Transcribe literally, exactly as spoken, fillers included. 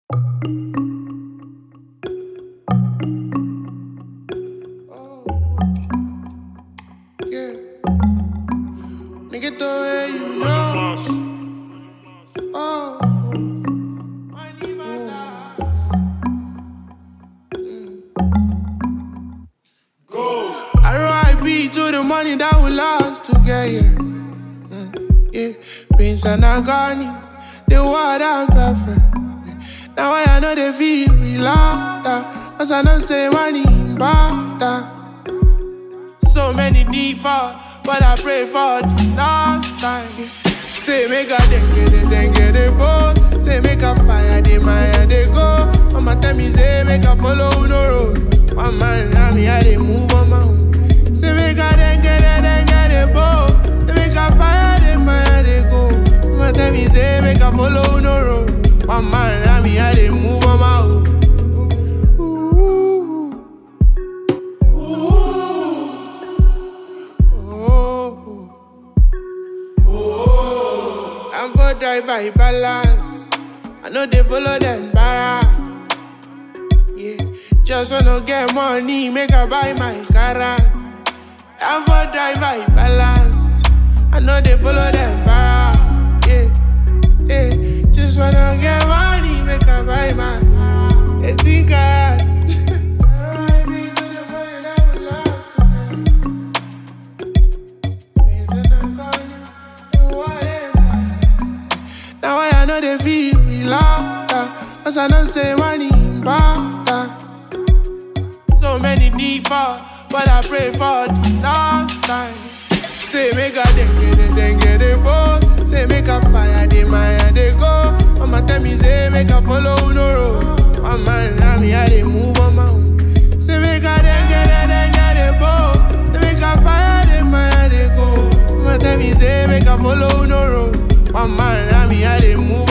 Oh, yeah. Nigga, the way you know. Oh, money, man. Go. R I P to the money that we lost to get here. Mm, yeah, Prince and Agani, the world I'm perfect. Now I know they feel relaxed, cause I don't say money bad. So many default, but I pray for the last time. Say make a dengue, they dengue, they go. Say make a fire, they maya, they go. Mama tell me say make a follow no road. One man now me I they move on my own. Say make a dengue, they dengue, they go. Say make a fire, they maya, they go. Mama tell me say make a follow no road. One man now me I they move on my own. I'm for drive, I balance. I know they follow them para. Yeah, just wanna get money, make I buy my car. I'm for drive, I balance. I know they follow them para. Yeah, yeah, just wanna get money, make I buy my car. They think I now I know they feel relaxed, cause I don't say money bad. So many default, but I pray for the last time. Say make a dengue, they dengue, they go. Say make a fire, they maya, they go. Mama tell me say make a follow no road. One man now me I they move on my own. Say make a dengue, they dengue, they go. Say make a fire, they maya, they go. Mama tell me say make a follow no road. One man now me I they move